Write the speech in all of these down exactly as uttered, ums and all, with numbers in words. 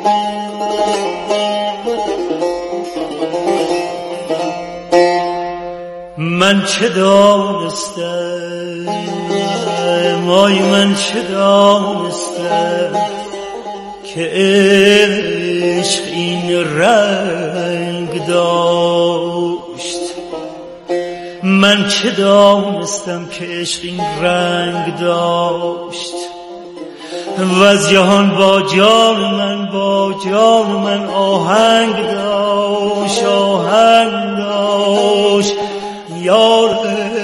من چه دانستم آی من چه دانستم که عشق این رنگ داشت. من چه دانستم که عشق این رنگ داشت و از جهان با جان من با جان من آهنگ داشت آهنگ داشت یار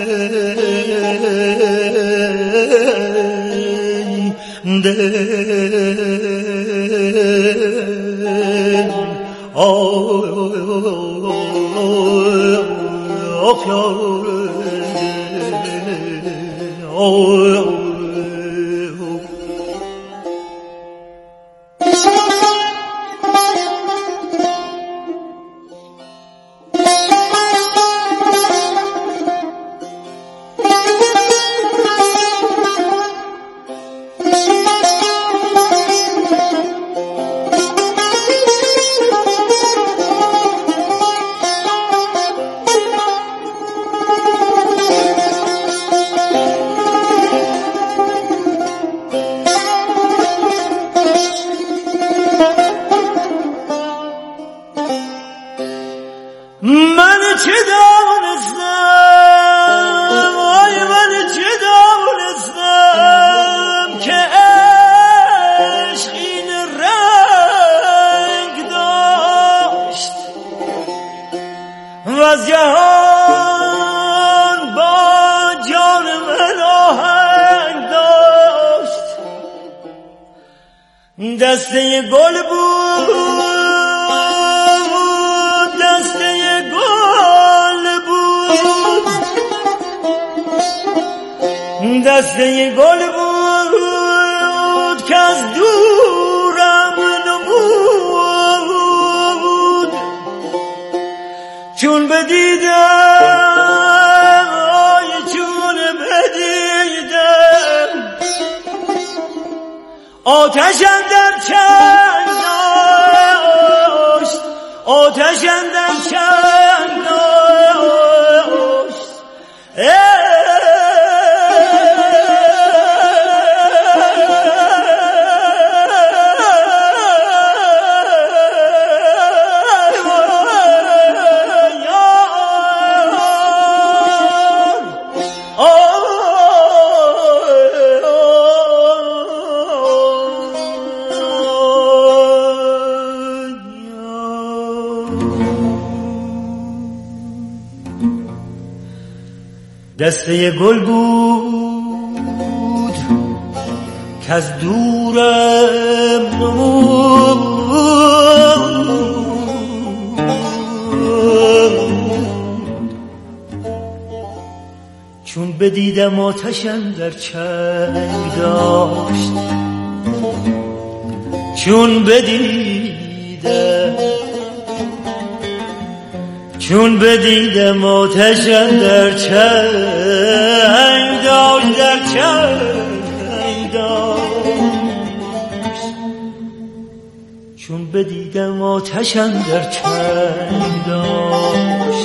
دل آف یار من چه دانستم آی من چه دانستم که عشق این رنگ داشت و از جهان با جان من آهنگ داشت. دسته گل بود دسته گل بود که از دورم نمود چون بدیدم آی چون بدیدم آتش اندر چنگ داشت آتش اندر چنگ داشت دسته گل بود که از دورم نمود چون بدیدم آتش اندر چنگ داشت چون بدیدم چون بدیدم آتش اندر چنگ داشت در چنگ داشت چون بدیدم آتش اندر چنگ داشت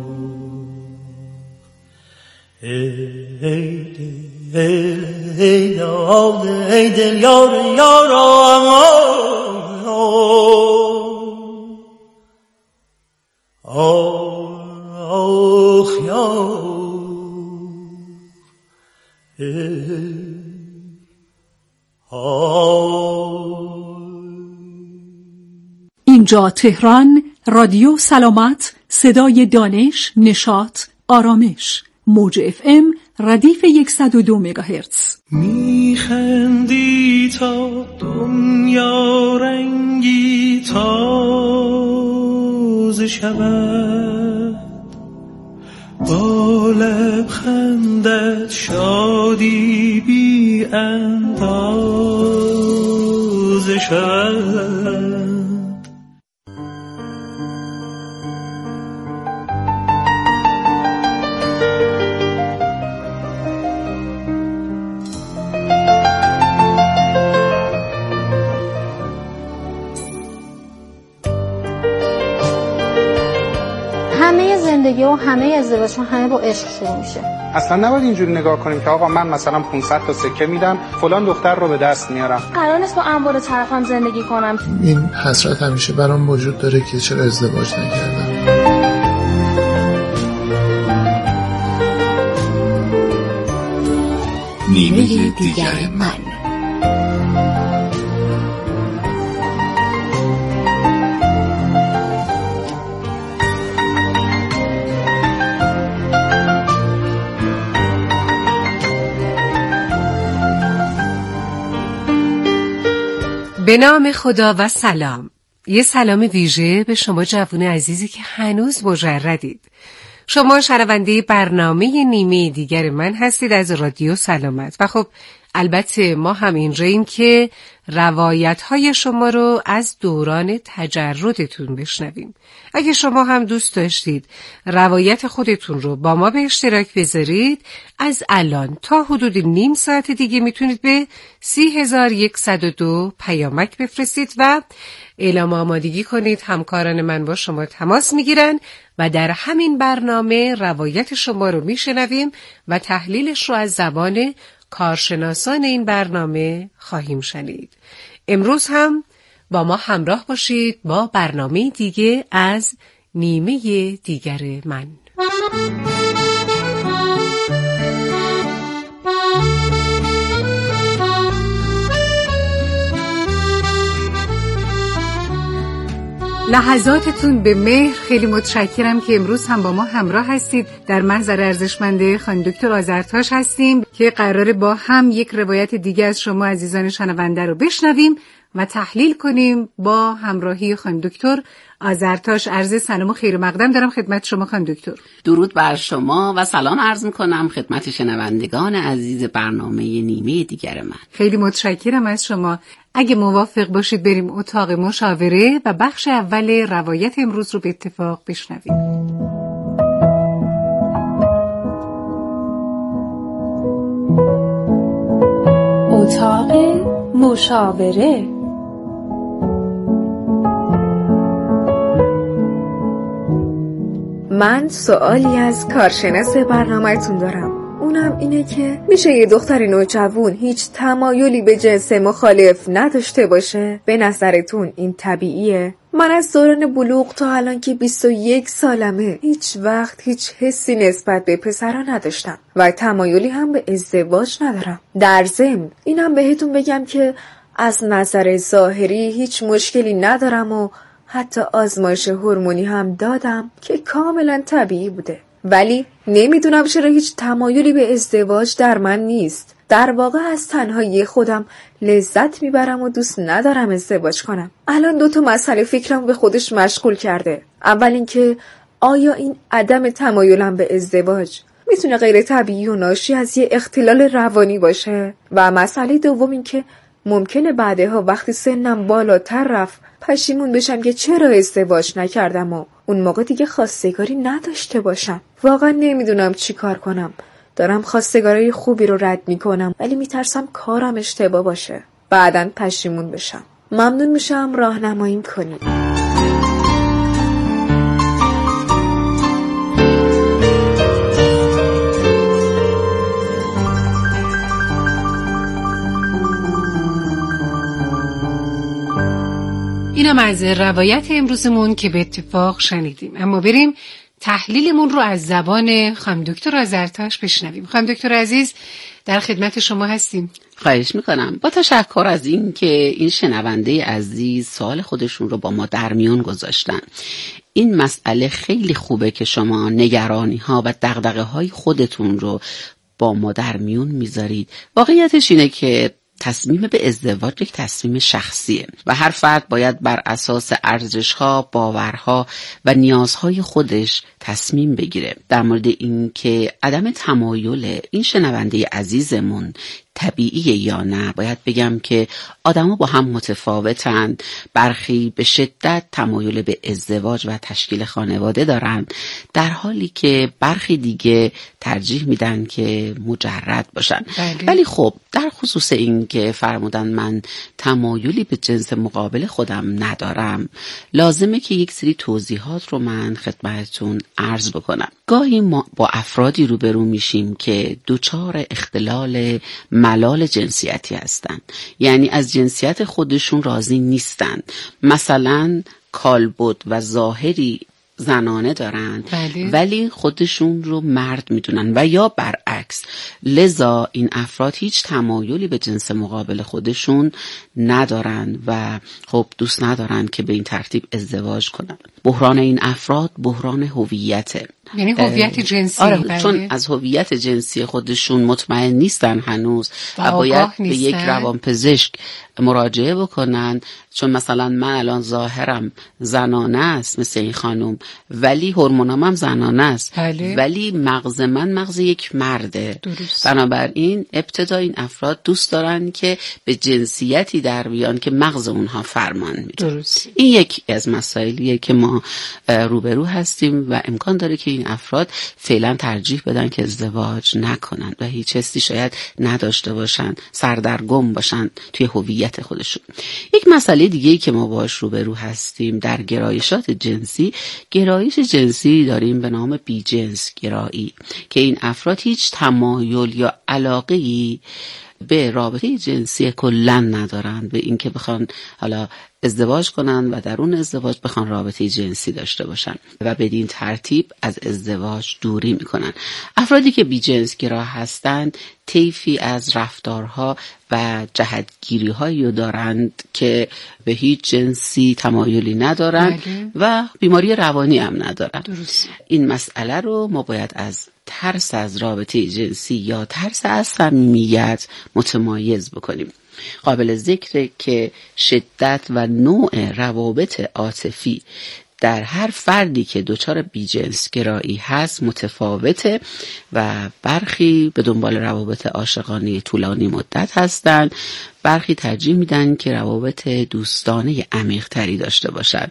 hey, hey, hey. داد ای دل یار یار امان آخ یار اینجا تهران، رادیو سلامت، صدای دانش، نشاط، آرامش، موج اف ام ردیف صد و دو مگاهرتز. میخندی تا دنیا رنگی تازه شود، با لبخندت شادی بی اندازه شود. زندگی و همه ازدواج‌ها همه با عشق شروع میشه. اصلا نباید اینجوری نگاه کنیم که آقا من مثلا پانصد تا سکه میدم فلان دختر رو به دست میارم. قرار نیست با انبار طرفم زندگی کنم. این حسرت همیشه برام وجود داره که چرا ازدواج نکردم. نیمه دیگر من. به نام خدا و سلام. یه سلام ویژه به شما جوان عزیزی که هنوز مجردید. شما شنونده برنامه نیمه دیگر من هستید از رادیو سلامت و خب البته ما هم اینجاییم که روایت‌های شما رو از دوران تجردتون بشنویم. اگه شما هم دوست داشتید روایت خودتون رو با ما به اشتراک بذارید، از الان تا حدود نیم ساعت دیگه میتونید به سی هزار و صد و دو پیامک بفرستید و اعلام آمادگی کنید. همکاران من با شما تماس میگیرن و در همین برنامه روایت شما رو میشنویم و تحلیلش رو از زبان کارشناسان این برنامه خواهیم شنید. امروز هم با ما همراه باشید با برنامه دیگه از نیمه دیگر من. لحظاتتون به مهر. خیلی متشکرم که امروز هم با ما همراه هستید. در محضر ارزشمنده خانم دکتر آذرتاش هستیم که قراره با هم یک روایت دیگه از شما عزیزان شنونده رو بشنویم و تحلیل کنیم با همراهی خانم دکتر آذرتاش. عرض سلام و خیر مقدم دارم خدمت شما خانم دکتر. درود بر شما و سلام عرض میکنم خدمت شنوندگان عزیز برنامه نیمه دیگر من. خیلی متشکرم از شما. اگه موافق باشید بریم اتاق مشاوره و بخش اول روایت امروز رو به اتفاق بشنویم. اتاق مشاوره. من سوالی از کارشناس برنامه‌تون دارم. اونم اینه که میشه یه دختر نوجوان هیچ تمایلی به جنس مخالف نداشته باشه؟ به نظرتون این طبیعیه؟ من از دوران بلوغ تا الان که بیست و یک سالمه هیچ وقت هیچ حسی نسبت به پسرا نداشتم و تمایلی هم به ازدواج ندارم. در ضمن اینم بهتون بگم که از نظر ظاهری هیچ مشکلی ندارم و حتی آزمایش هورمونی هم دادم که کاملا طبیعی بوده، ولی نمیدونم چرا هیچ تمایلی به ازدواج در من نیست. در واقع از تنهایی خودم لذت میبرم و دوست ندارم ازدواج کنم. الان دو تا مسئله فکرم به خودش مشغول کرده. اول اینکه آیا این عدم تمایلم به ازدواج میتونه غیر طبیعی و ناشی از یه اختلال روانی باشه؟ و مسئله دوم اینکه ممکنه بعدها وقتی سنم بالاتر رفت پشیمون بشم که چرا ازدواج نکردم و اون موقع دیگه خواستگاری نداشته باشم. واقعا نمیدونم چی کار کنم. دارم خواستگاری خوبی رو رد میکنم ولی میترسم کارم اشتباه باشه، بعداً پشیمون بشم. ممنون میشم راهنماییم کنید. اینم از روایت امروزمون که به اتفاق شنیدیم. اما بریم تحلیلمون رو از زبان خانم دکتر آذرتاش بشنویم. خانم دکتر عزیز در خدمت شما هستیم. خواهش میکنم. با تشکر از این که این شنونده عزیز سوال خودشون رو با ما در میون گذاشتن. این مسئله خیلی خوبه که شما نگرانی ها و دغدغه های خودتون رو با ما در میون میذارید. واقعیتش اینه که تصمیم به ازدواج یک تصمیم شخصیه و هر فرد باید بر اساس ارزش‌ها، باورها و نیازهای خودش تصمیم بگیره. در مورد این که عدم تمایل این شنونده عزیزمون طبیعیه یا نه، باید بگم که آدما با هم متفاوتن. برخی به شدت تمایل به ازدواج و تشکیل خانواده دارن، در حالی که برخی دیگه ترجیح میدن که مجرد باشن. بله. ولی خب در خصوص این که فرمودن من تمایلی به جنس مقابل خودم ندارم، لازمه که یک سری توضیحات رو من خدمتتون عرض بکنم. گاهی ما با افرادی روبرو میشیم که دچار اختلال ملال جنسیتی هستن، یعنی از جنسیت خودشون راضی نیستن. مثلا کالبد و ظاهری زنانه دارن، بله. ولی خودشون رو مرد میدونن و یا برعکس. لذا این افراد هیچ تمایلی به جنس مقابل خودشون ندارن و خب دوست ندارن که به این ترتیب ازدواج کنن. بحران این افراد بحران هویته، یعنی هویت جنسی. آره، بله. چون از هویت جنسی خودشون مطمئن نیستن هنوز و باید به یک روانپزشک مراجعه بکنن. چون مثلا من الان ظاهرم زنانه است مثل این خانم، ولی هورمونام هم زنانه است، بله. ولی مغز من مغز یک مرده. درست. بنابراین ابتدا این افراد دوست دارن که به جنسیتی در بیان که مغز اونها فرمان میده. درست. این یکی از مسائلیه که ما روبرو هستیم و امکان داره که این افراد فعلا ترجیح بدن که ازدواج نکنن و هیچ حسی شاید نداشته باشن، سردرگم باشن توی هویت خودشون. یک مسئله دیگه‌ای که ما باهاش روبرو هستیم در گرایشات جنسی، گرایش جنسی داریم به نام بیجنس گرایی که این افراد هیچ تمایل یا علاقه‌ای به رابطه جنسی کلاً ندارن، به اینکه بخوان حالا ازدواج کنن و در اون ازدواج بخوان رابطه جنسی داشته باشن و بدین ترتیب از ازدواج دوری میکنن. افرادی که بی جنس گرا هستند طیفی از رفتارها و جهتگیری‌هایی رو دارند که به هیچ جنسی تمایلی ندارند. بله. و بیماری روانی هم ندارند. درست. این مسئله رو ما باید از ترس از رابطه جنسی یا ترس از صمیمیت متمایز بکنیم. قابل ذکره که شدت و نوع روابط عاطفی در هر فردی که دچار بیجنس گرایی هست متفاوته و برخی به دنبال روابط عاشقانه طولانی مدت هستند، برخی ترجیح میدن که روابط دوستانه عمیق تری داشته باشند.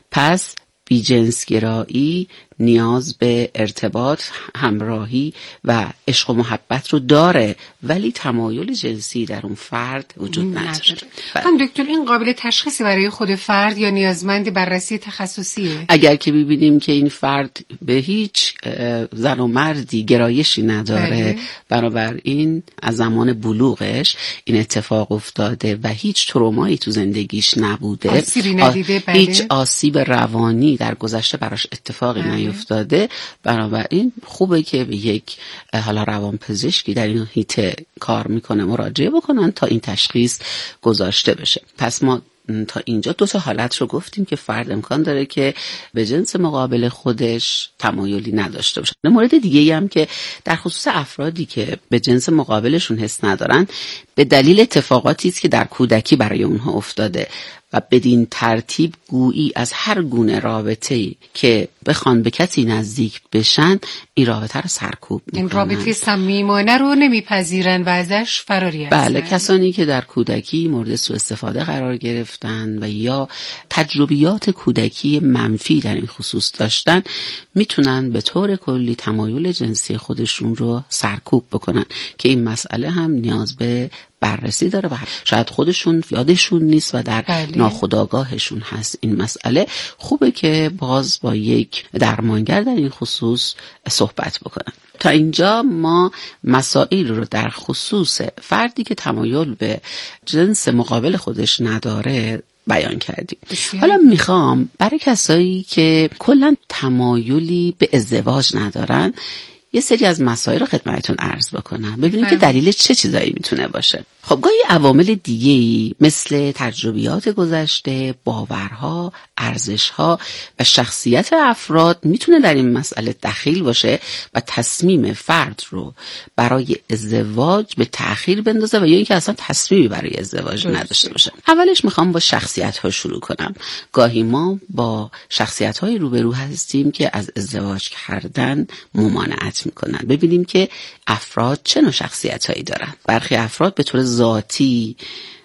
پس بیجنس گرایی نیاز به ارتباط، همراهی و عشق و محبت رو داره، ولی تمایل جنسی در اون فرد وجود نداره. هم دکتر این قابل تشخیصی برای خود فرد یا نیازمند بررسی تخصصیه؟ اگر که ببینیم که این فرد به هیچ زن و مردی گرایشی نداره، بله. بنابراین از زمان بلوغش این اتفاق افتاده و هیچ ترومایی تو زندگیش نبوده، آسیبی ندیده، بله. هیچ آسیب روانی در گذشته براش اتفاقی بله. افتاده، بنابراین خوبه که به یک حالا روانپزشکی در این حیطه کار میکنه مراجعه بکنن تا این تشخیص گذاشته بشه. پس ما تا اینجا دو تا حالت رو گفتیم که فرد امکان داره که به جنس مقابل خودش تمایلی نداشته باشه. مورد دیگه هم که در خصوص افرادی که به جنس مقابلشون حس ندارن، به دلیل اتفاقاتی است که در کودکی برای اونها افتاده و بدین ترتیب گویی از هر گونه رابطه‌ای که بخوان به کسی نزدیک بشن این رابطه رو سرکوب میکنن. این رابطه صمیمانه رو نمیپذیرن و ازش فراری هستن. بله، کسانی که در کودکی مورد سوء استفاده قرار گرفتن و یا تجربیات کودکی منفی در این خصوص داشتن میتونن به طور کلی تمایل جنسی خودشون رو سرکوب بکنن که این مسئله هم نیاز به بررسی داره و شاید خودشون یادشون نیست و در بله. ناخودآگاهشون هست. این مسئله خوبه که باز با یک درمانگر در این خصوص صحبت بکنن. تا اینجا ما مسائل رو در خصوص فردی که تمایل به جنس مقابل خودش نداره بیان کردیم. حالا میخوام برای کسایی که کلا تمایلی به ازدواج ندارن یه سری از مسائل رو خدمتتون عرض بکنم ببینیم که دلیل چه چیزایی میتونه باشه. خب گاهی عوامل دیگه‌ای مثل تجربیات گذشته، باورها، ارزشها و شخصیت افراد میتونه در این مسئله دخیل باشه و تصمیم فرد رو برای ازدواج به تأخیر بندازه و یا اینکه اصلا تصمیمی برای ازدواج نداشته باشه. اولش میخوام با شخصیت‌ها شروع کنم. گاهی ما با شخصیت‌های روبرو هستیم که از ازدواج کردن ممانعت میکنن. ببینیم که افراد چه نوع شخصیت‌هایی دارن. برخی افراد به طور ذاتی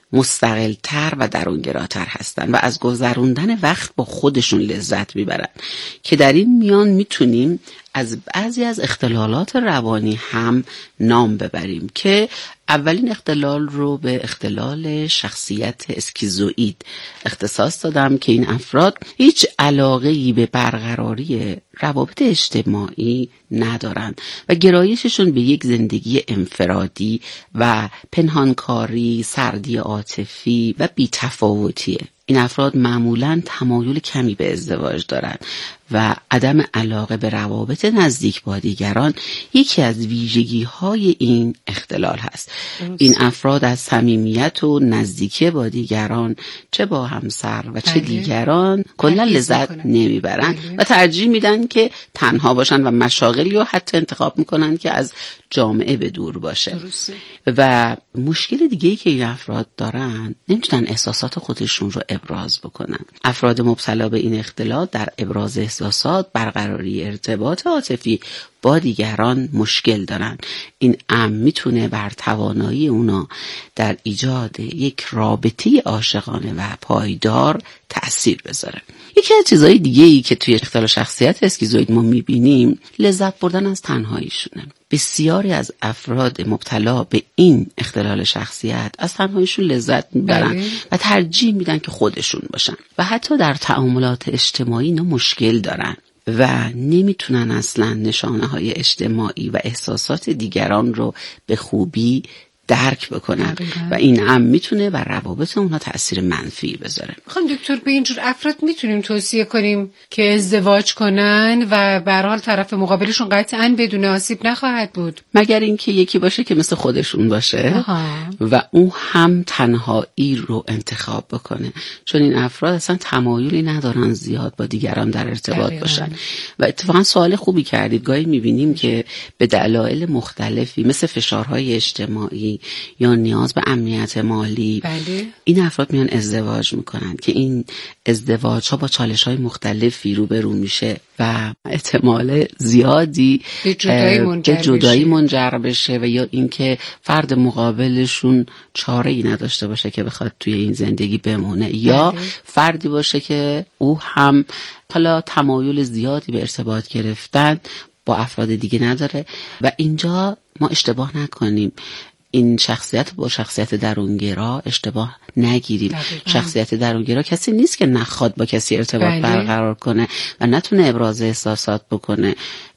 مستقل‌تر و درونگراتر هستن و از گذروندن وقت با خودشون لذت میبرن که در این میان میتونیم از بعضی از اختلالات روانی هم نام ببریم که اولین اختلال رو به اختلال شخصیت اسکیزوئید اختصاص دادم که این افراد هیچ علاقه‌ای به برقراری روابط اجتماعی ندارند و گرایششون به یک زندگی انفرادی و پنهانکاری، سردی عاطفی و بی‌تفاوتیه. این افراد معمولاً تمایل کمی به ازدواج دارند و عدم علاقه به روابط نزدیک با دیگران یکی از ویژگی‌های این اختلال هست. این افراد از صمیمیت و نزدیکی با دیگران چه با همسر و چه دیگران کلا لذت نمیبرن و ترجیح میدن که تنها باشن و مشاغلی رو حتی انتخاب میکنن که از جامعه به دور باشه. درسته. و مشکل دیگه‌ای که این افراد دارن نمیتونن احساسات خودشون رو ابراز بکنن. افراد مبتلا به این اختلال در ابراز احساسات، برقراری ارتباط عاطفی با دیگران مشکل دارن. این امر میتونه بر توانایی اونا در ایجاد یک رابطه عاشقانه و پایدار تأثیر بذاره. یکی از چیزهای دیگه‌ای که توی اختلال شخصیت اسکیزوئید ما میبینیم لذت بردن از تنهاییشونه. بسیاری از افراد مبتلا به این اختلال شخصیت از تنهاییشون لذت میبرن بله. و ترجیح میدن که خودشون باشن و حتی در تعاملات اجتماعی اینا مشکل دارن و نمیتونن اصلا نشانه های اجتماعی و احساسات دیگران رو به خوبی درک بکنن و این هم میتونه بر روابط اونها تأثیر منفی بذاره. خانم دکتر به اینجور افراد میتونیم توصیه کنیم که ازدواج کنن و به هر حال طرف مقابلشون قطعاً بدون آسیب نخواهد بود مگر اینکه یکی باشه که مثل خودشون باشه آها. و اون هم تنهایی رو انتخاب بکنه، چون این افراد اصلا تمایلی ندارن زیاد با دیگران در ارتباط دقیقا. باشن و اتفاقا سوال خوبی کردید. گاهی میبینیم که به دلایل مختلفی مثل فشارهای اجتماعی یا نیاز به امنیت مالی بله. این افراد میان ازدواج میکنن که این ازدواج ها با چالش های مختلفی روبرو میشه و احتمال زیادی به جدایی منجر, جدایی منجر بشه و یا اینکه فرد مقابلشون چاره ای نداشته باشه که بخواد توی این زندگی بمونه بله. یا فردی باشه که او هم حالا تمایل زیادی به ارتباط گرفتن با افراد دیگه نداره و اینجا ما اشتباه نکنیم، این شخصیت با شخصیت درونگرا اشتباه نگیریم. دقیقا. شخصیت درونگرا کسی نیست که نخواد با کسی ارتباط بله. برقرار کنه و نتونه ابراز احساسات بکنه.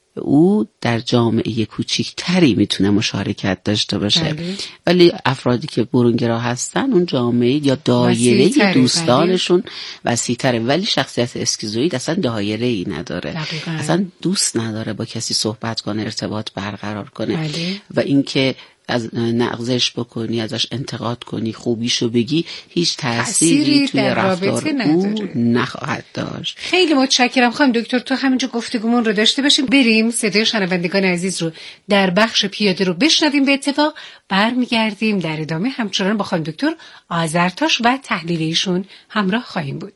او در جامعه کوچیکتری میتونه مشارکت داشته باشه بله. ولی افرادی که برونگرا هستن اون جامعه یا دایره دوستانشون وسیع‌تره، ولی شخصیت اسکیزوئید اصلا دایره ای نداره دقیقا. اصلا دوست نداره با کسی صحبت کنه، ارتباط برقرار کنه بله. و اینکه از نقضش بکنی، ازش انتقاد کنی، خوبیشو بگی، هیچ تأثیری توی رفتار او نخواهد داشت. خیلی متشکرم خانم دکتر. تو همینجا گفتگومون رو داشته باشیم، بریم صدای شنوندگان عزیز رو در بخش پیاده رو بشنویم. به اتفاق برمیگردیم در ادامه همچنان با خانم دکتر آذرتاش و تحلیل ایشون همراه خواهیم بود.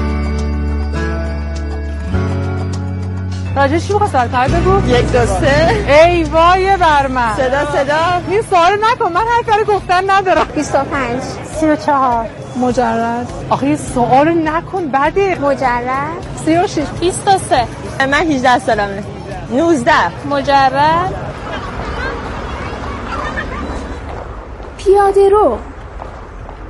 راجعش چی بخواه سوال پای بگو؟ یک دو سه ای وای بر من. صدا صدا این سوال نکن، من هر کاری گفتن ندارم. بیست و پنج سی و چهار مجرد. آخه این سوال نکن بده. مجرد سی و شش بیست و سه من هجده سالمه. نوزده مجرد. پیاده رو.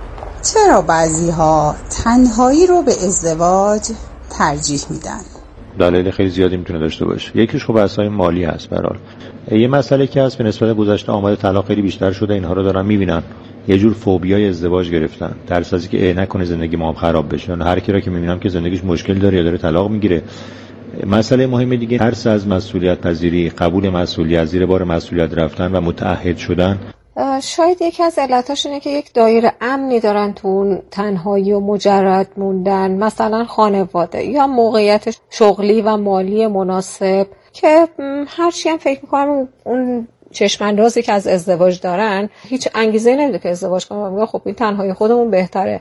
چرا بعضی ها تنهایی رو به ازدواج ترجیح میدن؟ دلایل خیلی زیادی میتونه داشته باشه. یکیش خب بحث‌های مالی هست. به هر حال یه مسئله که هست به نسبت گذشته آمار طلاق خیلی بیشتر شده، اینها رو دارن میبینن، یه جور فوبیای ازدواج گرفتن، ترس از اینکه نکنه زندگی ما هم خراب بشه. هر کی را که میبینم که زندگیش مشکل داره یا داره طلاق میگیره. مسئله مهم دیگه ترس از مسئولیت پذیری، قبول مسئولیت، زیر بار مسئولیت رفتن و متعهد شدن. شاید یکی از علتاش اینه که یک دایره امنی دارن تو اون تنهایی و مجرد موندن، مثلا خانواده یا موقعیت شغلی و مالی مناسب که هرچی هم فکر میکنم اون چشم‌اندازی که از ازدواج دارن هیچ انگیزه‌ای نمیده که ازدواج کنم. میگم خب این تنهایی خودمون بهتره.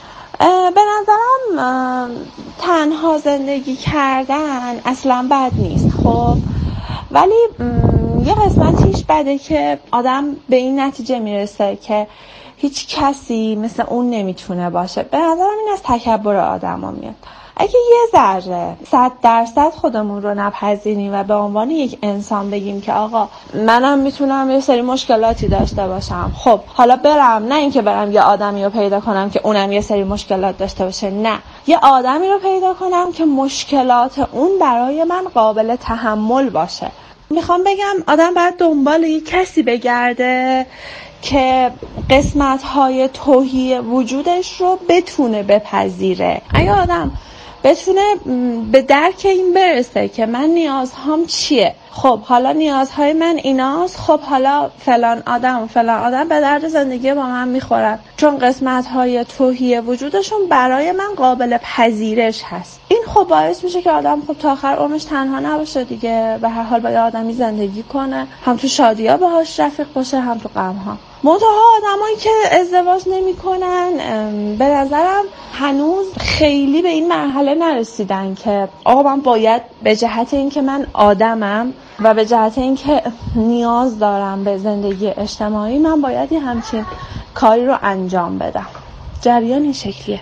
به نظرم تنها زندگی کردن اصلا بد نیست، خب ولی یه قسمتیش بده که آدم به این نتیجه میرسه که هیچ کسی مثل اون نمیتونه باشه. به نظرم این از تکبر آدم ها میاد. اگه یه ذره صد درصد خودمون رو نپذیریم و به عنوان یک انسان بگیم که آقا منم میتونم یه سری مشکلاتی داشته باشم، خب حالا برم، نه اینکه برم یه آدمی رو پیدا کنم که اونم یه سری مشکلات داشته باشه، نه، یه آدمی رو پیدا کنم که مشکلات اون برای من قابل تحمل باشه. میخوام بگم آدم باید دنبال یه کسی بگرده که قسمت‌های توهی وجودش رو بتونه بپذیره. اگه آدم بتونه به درک این برسه که من نیازهام چیه، خب حالا نیازهای من ایناست، خب حالا فلان آدم و فلان آدم به درد زندگی با من میخورن چون قسمت‌های توهی وجودشون برای من قابل پذیرش هست. این خب باعث میشه که آدم خب تا آخر عمرش تنها نباشه دیگه. به هر حال با آدمی زندگی کنه، هم تو شادی‌ها باهاش رفیق باشه هم تو غم‌ها. منتها آدمایی که ازدواج نمی‌کنن به نظرم هنوز خیلی به این مرحله نرسیدن که آقا من باید به جهت اینکه من آدمم و به جهت اینکه نیاز دارم به زندگی اجتماعی من باید یه همچین کاری رو انجام بدم. جریان این شکلیه.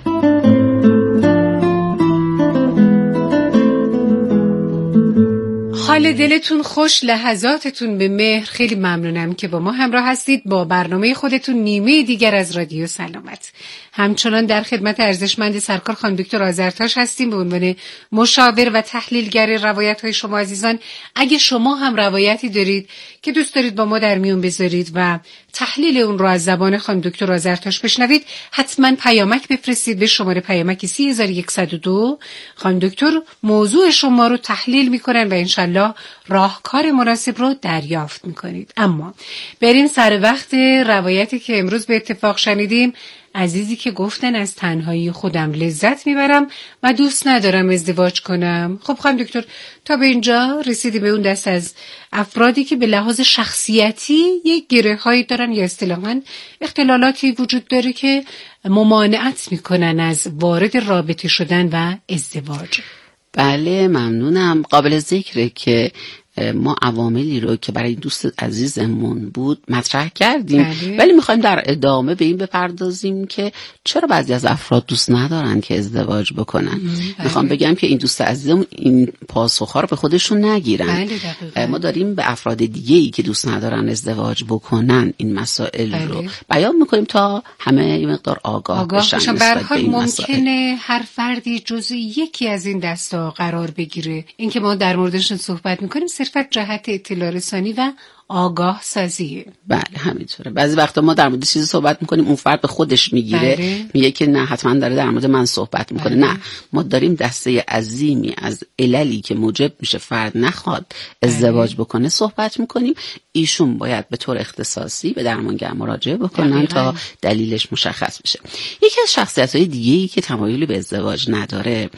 حال دلتون خوش، لحظاتتون به مهر. خیلی ممنونم که با ما همراه هستید با برنامه خودتون نیمه دیگر از رادیو سلامت. همچنان در خدمت ارزشمند سرکار خانم دکتر آذرتاش هستیم به عنوان مشاور و تحلیلگر روایت‌های شما عزیزان. اگه شما هم روایتی دارید که دوست دارید با ما در میون بذارید و تحلیل اون رو از زبان خانم دکتر آذرتاش بشنوید، حتما پیامک بفرستید به شماره پیامک سه هزار و صد و دو. خانم دکتر موضوع شما رو تحلیل میکنن و انشالله راهکار مناسب رو دریافت میکنید. اما بریم سر وقت روایتی که امروز به اتفاق شنیدیم. عزیزی که گفتن از تنهایی خودم لذت میبرم و دوست ندارم ازدواج کنم. خب خانم دکتر تا به اینجا رسیدیم به اون دست از افرادی که به لحاظ شخصیتی یک گره هایی دارن یا اصطلاحاً اختلالاتی وجود داره که ممانعت میکنن از وارد رابطه شدن و ازدواج. بله ممنونم. قابل ذکره که ما عواملی رو که برای دوست عزیزمون بود مطرح کردیم، بله. ولی میخوایم در ادامه به این بپردازیم که چرا بعضی از افراد دوست ندارن که ازدواج بکنن. بله. میخوام بگم که این دوست عزیزمون این پاسخ‌ها رو به خودشون نگیرن. بله ما داریم به افراد دیگه‌ای که دوست ندارن ازدواج بکنن این مسائل بله. رو بیان میکنیم تا همه یه مقدار آگاه, آگاه بشن. به هر حال ممکنه هر فردی جزء یکی از این دستا قرار بگیره. این که ما در موردش صحبت میکنیم صرفا جهت اطلاع رسانی و آگاه سازیه. بله همینطوره. بعضی وقتا ما در مورد چیزی صحبت میکنیم اون فرد به خودش میگیره، بله. میگه که نه حتما داره در مورد من صحبت میکنه. بله. نه، ما داریم دسته عظیمی از عللی که موجب میشه فرد نخواد ازدواج بله. بکنه صحبت میکنیم. ایشون باید به طور اختصاصی به درمانگر مراجعه بکنن بله. تا دلیلش مشخص بشه. یکی از شخصیت‌های دیگه‌ای که تمایلی به ازدواج نداره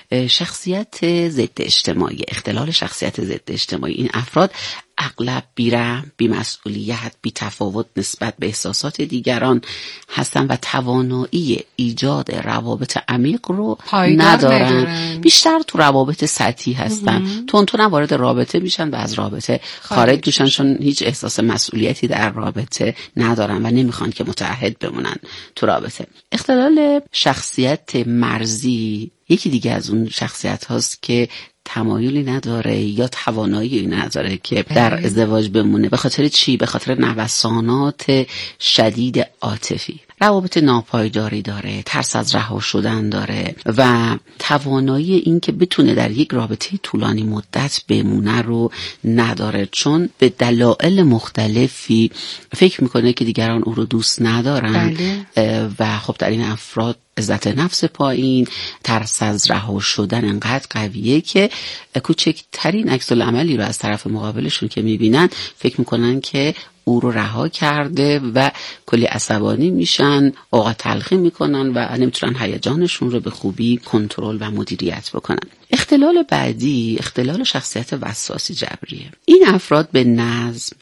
شخصیت ضد اجتماعی، اختلال شخصیت ضد اجتماعی. این افراد اغلب بی‌رحم، بی‌مسئولیت، بی‌تفاوت نسبت به احساسات دیگران هستن و توانایی ایجاد روابط عمیق رو ندارن. ندارن. بیشتر تو روابط سطحی هستن. تون تون وارد رابطه میشن و از رابطه خارج میشن چون هیچ احساس مسئولیتی در رابطه ندارن و نمیخوان که متعهد بمونن تو رابطه. اختلال شخصیت مرزی یکی دیگه از اون شخصیت هاست که تمایلی نداره یا توانایی نداره که در ازدواج بمونه. به خاطر چی؟ به خاطر نوسانات شدید عاطفی. روابط ناپایداری داره، ترس از رها شدن داره و توانایی این که بتونه در یک رابطه طولانی مدت بمونه رو نداره، چون به دلایل مختلفی فکر میکنه که دیگران او رو دوست ندارن. بله. و خب در این افراد عزت نفس پایین، ترس از رها شدن انقدر قویه که کوچکترین عکس العملی رو از طرف مقابلشون که میبینن فکر میکنن که او رو رها کرده و کلی عصبانی میشن، اوقات تلخی میکنن و نمیتونن هیجانشون رو به خوبی کنترل و مدیریت بکنن. اختلال بعدی اختلال شخصیت وسواسی جبریه. این افراد به نظم،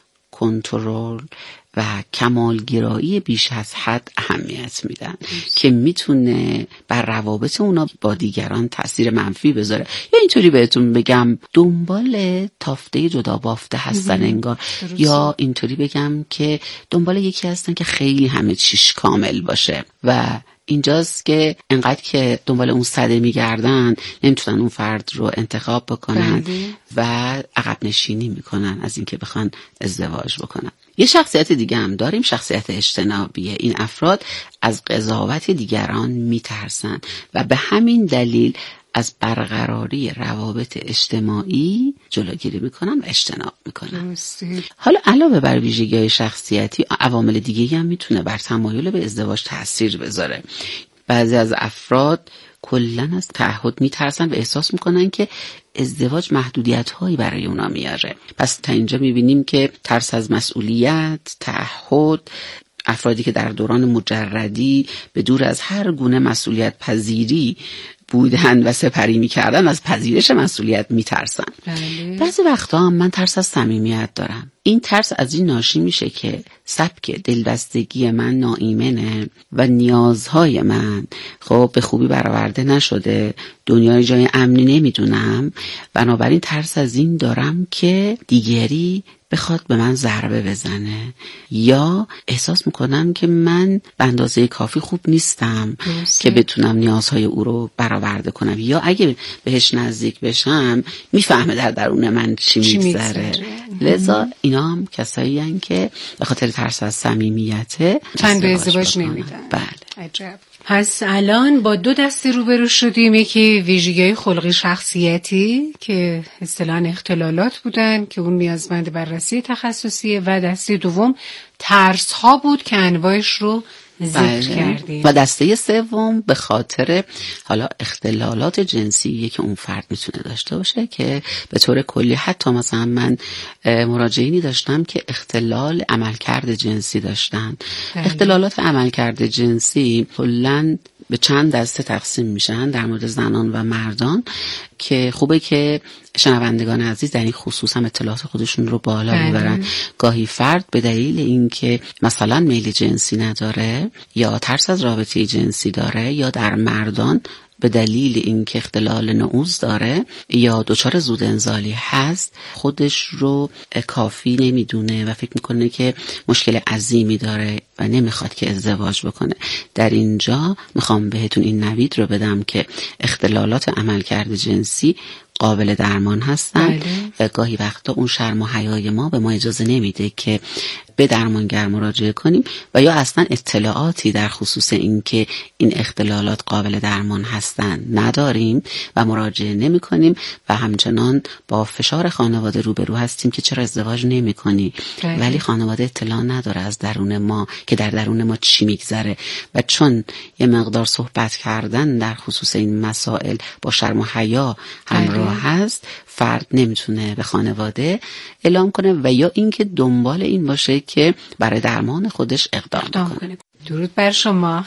کنترل و کمالگرایی بیش از حد اهمیت میدن که میتونه بر روابط اونا با دیگران تاثیر منفی بذاره. یا اینطوری بهتون بگم دنبال تافته جدا بافته هستن انگار، یا اینطوری بگم که دنبال یکی هستن که خیلی همه چیش کامل باشه و اینجاست که انقدر که دنبال اون صده میگردن نمیتونن اون فرد رو انتخاب بکنن. بله. و عقب نشینی میکنن از اینکه بخوان ازدواج بکنن. یه شخصیت دیگه هم داریم، شخصیت اجتنابیه. این افراد از قضاوت دیگران میترسن و به همین دلیل از برقراری روابط اجتماعی جلوگیری میکنن و اجتناب میکنن. حالا علاوه بر ویژگی‌های شخصیتی، عوامل دیگه‌ای هم میتونه بر تمایل به ازدواج تأثیر بذاره. بعضی از افراد کلاً از تعهد میترسن و احساس میکنن که ازدواج محدودیت‌هایی برای اونا میاره. پس تا اینجا میبینیم که ترس از مسئولیت، تعهد، افرادی که در دوران مجردی به دور از هر گونه مسئولیت پذیری بودن و سپری میکردن از پذیرش مسئولیت میترسن. بله. بعضی وقتا هم من ترس از صمیمیت دارم. این ترس از این ناشی میشه که سبک دلبستگی من ناایمنه و نیازهای من خب به خوبی برآورده نشده، دنیای جای امنی نمیدونم، بنابراین ترس از این دارم که دیگری بخواد به من ضربه بزنه، یا احساس میکنم که من به اندازه کافی خوب نیستم درسته. که بتونم نیازهای او رو برآورده کنم، یا اگه بهش نزدیک بشم میفهمه در درون من چی, چی میگذره. لذا اینا هم کسایی هستن که به خاطر ترس از صمیمیت چند به ازدواج نمیدن. بله. عجب. پس الان با دو دسته روبرو شدیم، یکی ویژگی‌های خلقی شخصیتی که اصطلاحاً اختلالات بودن که اون نیازمند بررسی تخصصیه، و دسته دوم ترس ها بود که انواعش رو ذکر کردیم. و دسته سوم به خاطر حالا اختلالات جنسی که اون فرد میتونه داشته باشه که به طور کلی حتی مثلا من مراجعینی داشتم که اختلال عملکرد جنسی داشتن. بله. اختلالات عملکرد جنسی کلاً به چند دسته تقسیم میشن در مورد زنان و مردان که خوبه که شنوندگان عزیز در این خصوص هم اطلاعات خودشون رو بالا ببرن. گاهی فرد به دلیل اینکه مثلا میل جنسی نداره یا ترس از رابطه جنسی داره، یا در مردان به دلیل اینکه اختلال نعوذ داره یا دچار زود انزالی هست، خودش رو کافی نمیدونه و فکر میکنه که مشکل عظیمی داره و نمیخواد که ازدواج بکنه. در اینجا میخوام بهتون این نوید رو بدم که اختلالات عملکرد جنسی قابل درمان هستن. بله. گاهی وقتا اون شرم و حیای ما به ما اجازه نمیده که به درمانگر مراجعه کنیم و یا اصلا اطلاعاتی در خصوص این که این اختلالات قابل درمان هستن نداریم و مراجعه نمی کنیم و همچنان با فشار خانواده روبرو هستیم که چرا ازدواج نمی کنی. بله. ولی خانواده اطلاع نداره از درون ما که در درون ما چی میگذره، و چون یه مقدار صحبت کردن در خصوص این مسائل با شرم و حیا همراه هست، فرد نمیتونه به خانواده اعلام کنه و یا اینکه دنبال این باشه که برای درمان خودش اقدام, اقدام کنه. درود بر شما.